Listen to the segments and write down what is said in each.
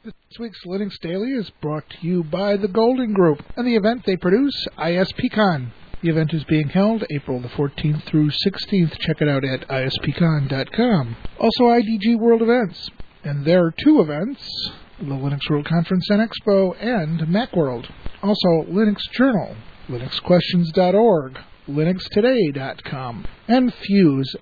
This week's Linux Daily is brought to you by the Golden Group and the event they produce, ISPCon. The event is being held April the 14th through 16th. Check it out at ispcon.com. Also, IDG World Events. And there are two events, the Linux World Conference and Expo and Macworld. Also, Linux Journal, linuxquestions.org, linuxtoday.com, and Fuse,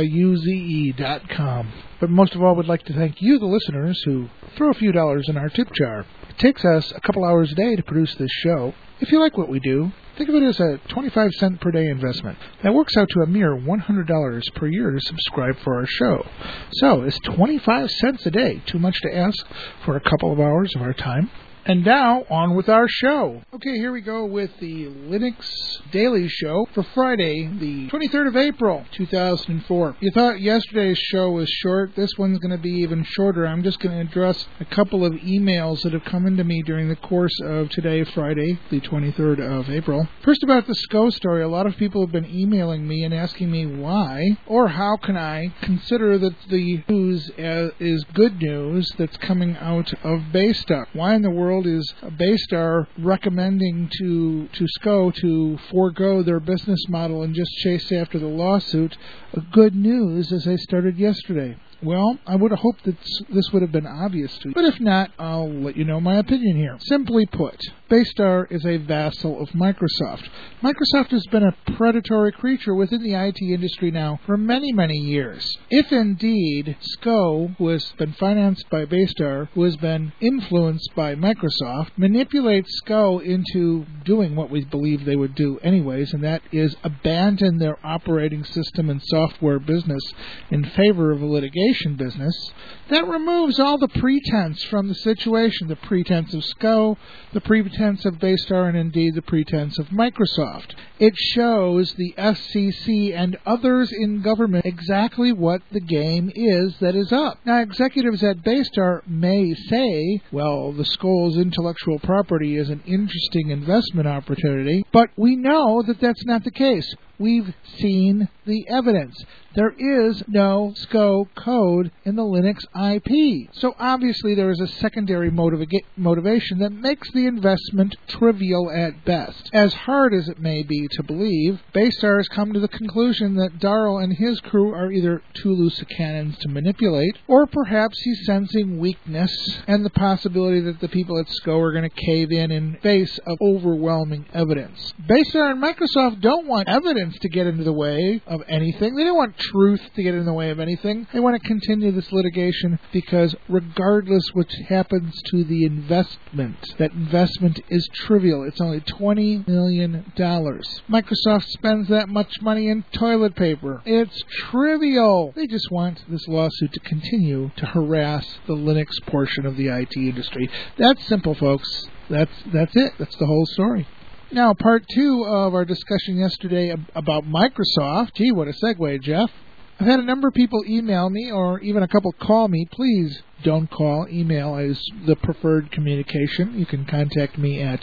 FYUZE.com. But most of all, we'd like to thank you, the listeners, who throw a few dollars in our tip jar. It takes us a couple hours a day to produce this show. If you like what we do, think of it as a 25-cent per day investment. That works out to a mere $100 per year to subscribe for our show. So, is 25 cents a day too much to ask for a couple of hours of our time? And now, on with our show. Okay, here we go with the Linux Daily Show for Friday, the 23rd of April, 2004. You thought yesterday's show was short. This one's going to be even shorter. I'm just going to address a couple of emails that have come into me during the course of today, Friday, the 23rd of April. First, about the SCO story. A lot of people have been emailing me and asking me why or how can I consider that the news is good news that's coming out of Baystar. Why in the world is Baystar recommending to SCO to forego their business model and just chase after the lawsuit? Good news as I started yesterday. Well, I would have hoped that this would have been obvious to you. But if not, I'll let you know my opinion here. Simply put, Baystar is a vassal of Microsoft. Microsoft has been a predatory creature within the IT industry now for many, many years. If indeed SCO, who has been financed by Baystar, who has been influenced by Microsoft, manipulates SCO into doing what we believe they would do anyways, and that is abandon their operating system and software business in favor of a litigation business, that removes all the pretense from the situation, the pretense of SCO, the pretense of Baystar, and indeed the pretense of Microsoft. It shows the FCC and others in government exactly what the game is that is up. Now, executives at Baystar may say, well, the SCO's intellectual property is an interesting investment opportunity, but we know that that's not the case. We've seen the evidence. There is no SCO code in the Linux IP. So obviously there is a secondary motivation that makes the investment trivial at best. As hard as it may be to believe, Baystar has come to the conclusion that Darrell and his crew are either too loose cannons to manipulate, or perhaps he's sensing weakness and the possibility that the people at SCO are going to cave in face of overwhelming evidence. Baystar and Microsoft don't want evidence to get into the way of anything. They don't want truth to get in the way of anything. They want to continue this litigation because regardless what happens to the investment, that investment is trivial. It's only $20 million. Microsoft spends that much money in toilet paper. It's trivial. They just want this lawsuit to continue to harass the Linux portion of the IT industry. That's simple, folks. That's it. That's the whole story. Now, part two of our discussion yesterday about Microsoft. Gee, what a segue, Jeff. I've had a number of people email me, or even a couple call me. Please don't call. Email is the preferred communication. You can contact me at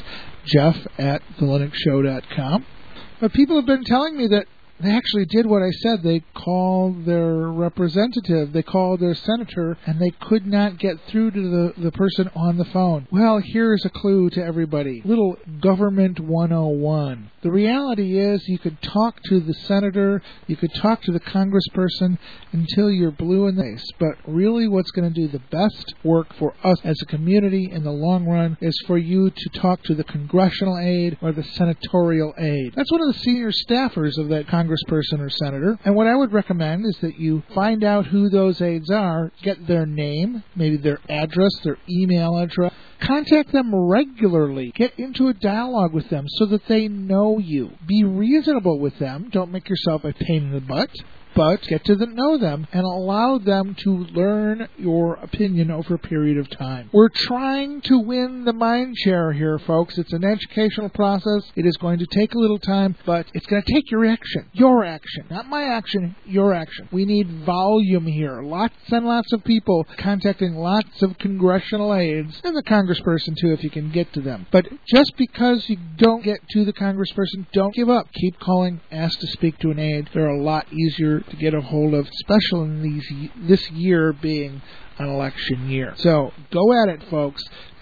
jeff@thelinuxshow.com. But people have been telling me that they actually did what I said. They called their representative, they called their senator, and they could not get through to the person on the phone. Well, here's a clue to everybody. Little government 101. The reality is you could talk to the senator, you could talk to the congressperson until you're blue in the face. But really what's going to do the best work for us as a community in the long run is for you to talk to the congressional aide or the senatorial aide. That's one of the senior staffers of that congressperson or senator. And what I would recommend is that you find out who those aides are, get their name, maybe their address, their email address. Contact them regularly. Get into a dialogue with them so that they know you. Be reasonable with them. Don't make yourself a pain in the butt. But get to know them and allow them to learn your opinion over a period of time. We're trying to win the mind share here, folks. It's an educational process. It is going to take a little time, but it's going to take your action. Your action. Not my action, your action. We need volume here. Lots and lots of people contacting lots of congressional aides, and the congressperson too if you can get to them. But just because you don't get to the congressperson, don't give up. Keep calling. Ask to speak to an aide. They're a lot easier to get a hold of, especially in this year being an election year. So go at it, folks.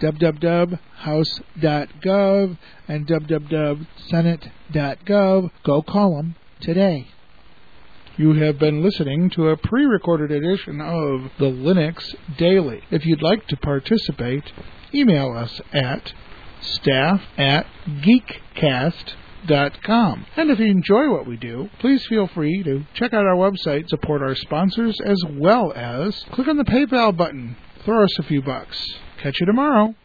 www.house.gov and www.senate.gov. Go call them today. You have been listening to a pre-recorded edition of the Linux Daily. If you'd like to participate, email us at staff@geekcast.com. And if you enjoy what we do, please feel free to check out our website, support our sponsors, as well as click on the PayPal button. Throw us a few bucks. Catch you tomorrow.